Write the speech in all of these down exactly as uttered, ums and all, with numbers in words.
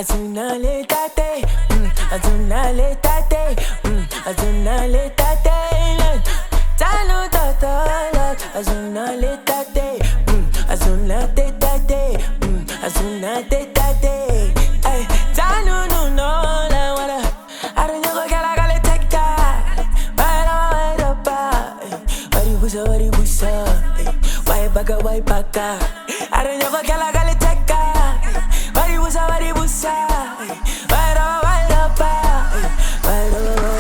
Azuna le tate, azuna le tate, azuna le tate. Talo tata, azuna le tate, azuna te tate, azuna te tate. Ay, talo no no la wala. I don't know que la gale teka. Para para pa. Wari busa wari busa. Wai baka wai baka. I don't know que la gale teka. Wari busa wari busa. Para para pa. Para para.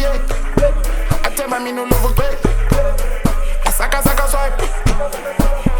Saca, saca, swipe.